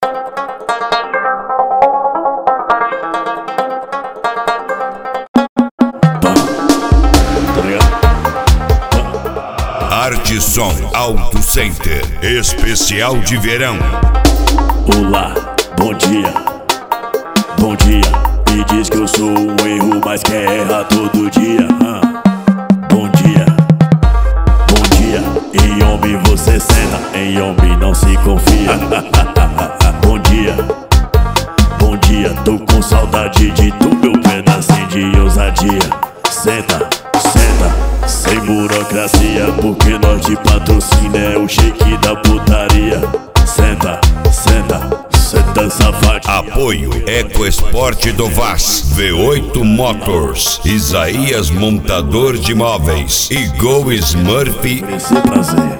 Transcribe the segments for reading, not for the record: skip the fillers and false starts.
Artisson Auto Center, especial de verão. Olá, bom dia, bom dia. Me diz que eu sou um erro, mas quer errar todo dia. Bom dia, bom dia. Em homem você senta, em homem não se confia. Bom dia, bom dia. Tô com saudade de tu, meu pedacinho de ousadia. Senta, senta, sem burocracia, porque nós de patrocínio é o shake da putaria. Senta, senta, senta safadinha. Apoio EcoEsport do Vaz, V8 Motors, Isaías Montador de Móveis e Go Smurf. Esse prazer.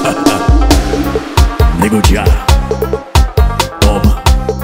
Nego de ar. Toma.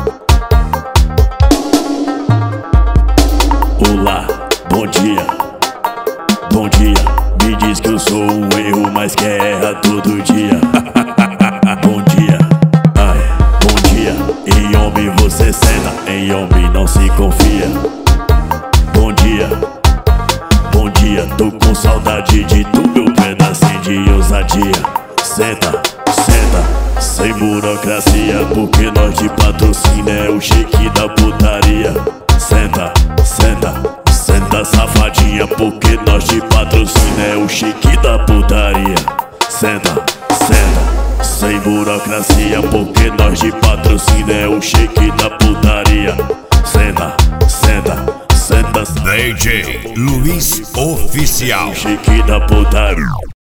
Olá, bom dia, bom dia. Me diz que eu sou um erro, mas quer errar todo dia. Bom dia, ai, bom dia. Em homem você senta, em homem não se confia. Bom dia, bom dia. Tô com saudade de tu, meu pedacinho de ousadia. Senta, senta, sem burocracia, porque nós de patrocínio é o shake da putaria. Senta, senta, senta safadinha, porque nós de patrocínio é o shake da putaria. Senta, senta, sem burocracia, porque nós de patrocínio é o shake da putaria. Senta, senta, senta. DJ Luiz Oficial. Shake da putaria.